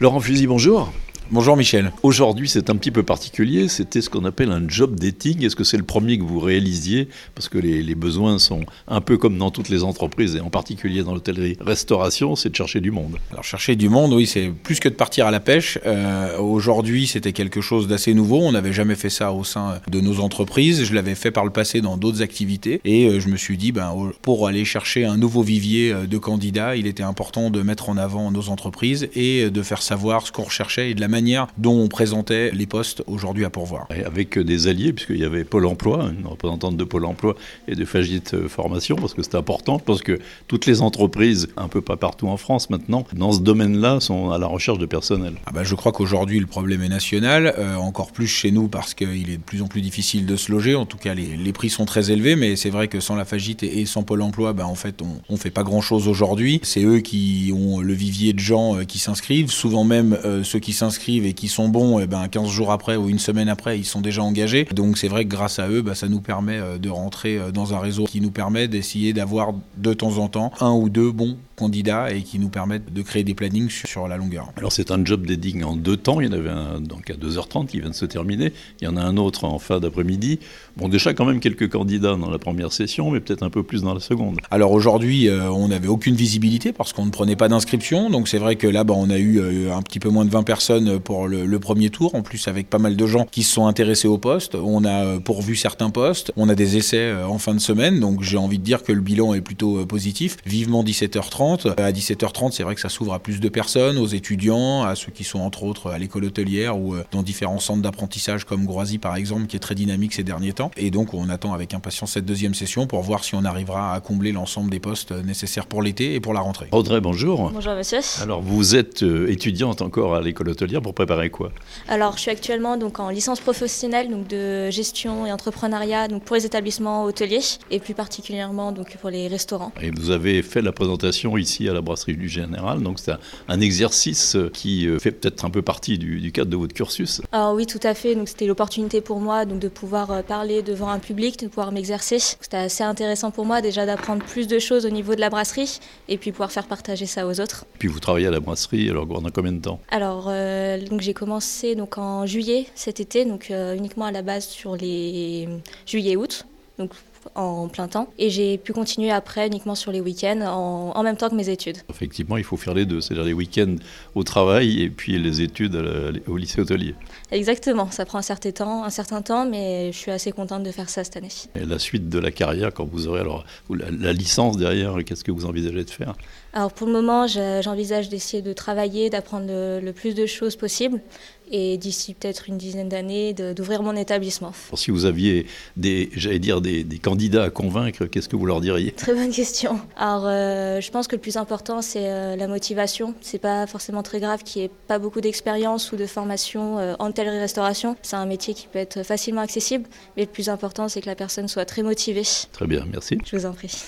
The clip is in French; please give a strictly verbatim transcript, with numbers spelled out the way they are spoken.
Laurent Fusy, bonjour. Bonjour Michel. Aujourd'hui, c'est un petit peu particulier. C'était ce qu'on appelle un job dating. Est-ce que c'est le premier que vous réalisiez? Parce que les, les besoins sont un peu comme dans toutes les entreprises, et en particulier dans l'hôtellerie-restauration, c'est de chercher du monde. Alors chercher du monde, oui, c'est plus que de partir à la pêche. Euh, aujourd'hui, c'était quelque chose d'assez nouveau. On n'avait jamais fait ça au sein de nos entreprises. Je l'avais fait par le passé dans d'autres activités. Et euh, je me suis dit, ben, pour aller chercher un nouveau vivier de candidats, il était important de mettre en avant nos entreprises et de faire savoir ce qu'on recherchait et de la manière dont on présentait les postes aujourd'hui à pourvoir. Et avec des alliés, puisqu'il y avait Pôle emploi, une représentante de Pôle emploi et de Fagit Formation, parce que c'était important. Je pense que toutes les entreprises, un peu pas partout en France maintenant, dans ce domaine-là, sont à la recherche de personnel. Ah ben je crois qu'aujourd'hui, le problème est national, euh, encore plus chez nous, parce qu'il est de plus en plus difficile de se loger. En tout cas, les, les prix sont très élevés, mais c'est vrai que sans la Fagit et sans Pôle emploi, ben en fait, on ne fait pas grand-chose aujourd'hui. C'est eux qui ont le vivier de gens euh, qui s'inscrivent. Souvent même, euh, ceux qui s'inscrivent et qui sont bons, et ben quinze jours après ou une semaine après, ils sont déjà engagés. Donc c'est vrai que grâce à eux, ben, ça nous permet de rentrer dans un réseau qui nous permet d'essayer d'avoir de temps en temps un ou deux bons candidats et qui nous permettent de créer des plannings sur la longueur. Alors c'est un job dating en deux temps. Il y en avait un donc à deux heures trente qui vient de se terminer. Il y en a un autre en fin d'après-midi. Bon, déjà quand même quelques candidats dans la première session, mais peut-être un peu plus dans la seconde. Alors aujourd'hui, euh, on n'avait aucune visibilité parce qu'on ne prenait pas d'inscription. Donc c'est vrai que là, ben, on a eu euh, un petit peu moins de vingt personnes pour le, le premier tour. En plus, avec pas mal de gens qui se sont intéressés au poste. On a euh, pourvu certains postes. On a des essais euh, en fin de semaine. Donc j'ai envie de dire que le bilan est plutôt euh, positif. Vivement dix-sept heures trente. À dix-sept heures trente, c'est vrai que ça s'ouvre à plus de personnes, aux étudiants, à ceux qui sont entre autres à l'école hôtelière ou euh, dans différents centres d'apprentissage comme Groisy par exemple, qui est très dynamique ces derniers temps. Et donc on attend avec impatience cette deuxième session pour voir si on arrivera à combler l'ensemble des postes nécessaires pour l'été et pour la rentrée. Audrey, bonjour. Bonjour monsieur. Alors vous êtes euh, étudiante encore à l'école hôtelière pour préparer quoi? Alors je suis actuellement donc en licence professionnelle donc de gestion et entrepreneuriat donc pour les établissements hôteliers et plus particulièrement donc pour les restaurants. Et vous avez fait la présentation ici à la brasserie du Général, donc c'est un, un exercice qui fait peut-être un peu partie du, du cadre de votre cursus. Alors oui, tout à fait. Donc c'était l'opportunité pour moi donc de pouvoir parler devant un public, de pouvoir m'exercer. C'était assez intéressant pour moi déjà d'apprendre plus de choses au niveau de la brasserie et puis pouvoir faire partager ça aux autres. Puis vous travaillez à la brasserie, alors pendant combien de temps? Alors euh, donc j'ai commencé donc en juillet cet été, donc euh, uniquement à la base sur les juillet-août. Donc en plein temps. Et j'ai pu continuer après uniquement sur les week-ends en, en même temps que mes études. Effectivement, il faut faire les deux, c'est-à-dire les week-ends au travail et puis les études à la, au lycée hôtelier. Exactement, ça prend un certain temps, un certain temps, mais je suis assez contente de faire ça cette année. Et la suite de la carrière, quand vous aurez alors la, la licence derrière, qu'est-ce que vous envisagez de faire? Alors pour le moment, j'envisage d'essayer de travailler, d'apprendre le, le plus de choses possible et d'ici peut-être une dizaine d'années d'ouvrir mon établissement. Si vous aviez des, j'allais dire des, des candidats à convaincre, qu'est-ce que vous leur diriez? Très bonne question. Alors euh, je pense que le plus important c'est euh, la motivation. C'est pas forcément très grave qu'il n'y ait pas beaucoup d'expérience ou de formation euh, en hôtellerie-restauration. C'est un métier qui peut être facilement accessible, mais le plus important c'est que la personne soit très motivée. Très bien, merci. Je vous en prie.